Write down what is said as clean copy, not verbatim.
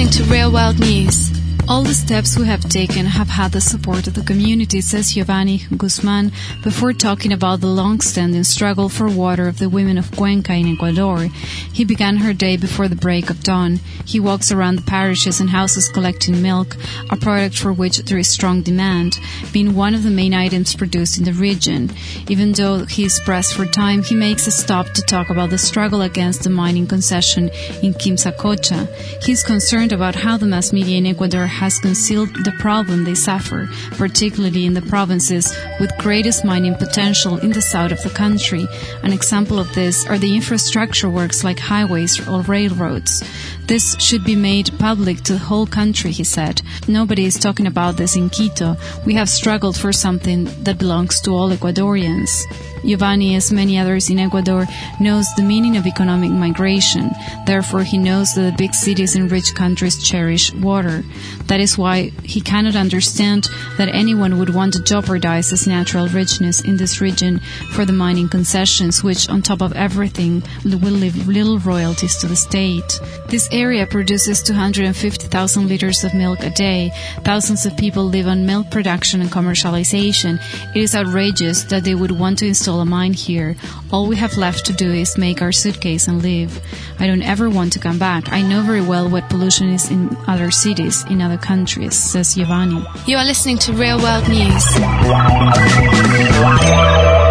listening to Real World News. All the steps we have taken have had the support of the community, says Giovanni Guzman, before talking about the long-standing struggle for water of the women of Cuenca in Ecuador. He began her day before the break of dawn. He walks around the parishes and houses collecting milk, a product for which there is strong demand, being one of the main items produced in the region. Even though he is pressed for time, he makes a stop to talk about the struggle against the mining concession in Quimsacocha. He is concerned about how the mass media in Ecuador has concealed the problem they suffer, particularly in the provinces with greatest mining potential in the south of the country. An example of this are the infrastructure works like highways or railroads. This should be made public to the whole country, he said. Nobody is talking about this in Quito. We have struggled for something that belongs to all Ecuadorians. Giovanni, as many others in Ecuador, knows the meaning of economic migration. Therefore, he knows that the big cities in rich countries cherish water. That is why he cannot understand that anyone would want to jeopardize this natural richness in this region for the mining concessions, which, on top of everything, will leave little royalties to the state. This area produces 250,000 liters of milk a day. Thousands of people live on milk production and commercialization. It is outrageous that they would want to install a mine here. All we have left to do is make our suitcase and leave. I don't ever want to come back. I know very well what pollution is in other cities, in other countries, says Giovanni. You are listening to Real World News.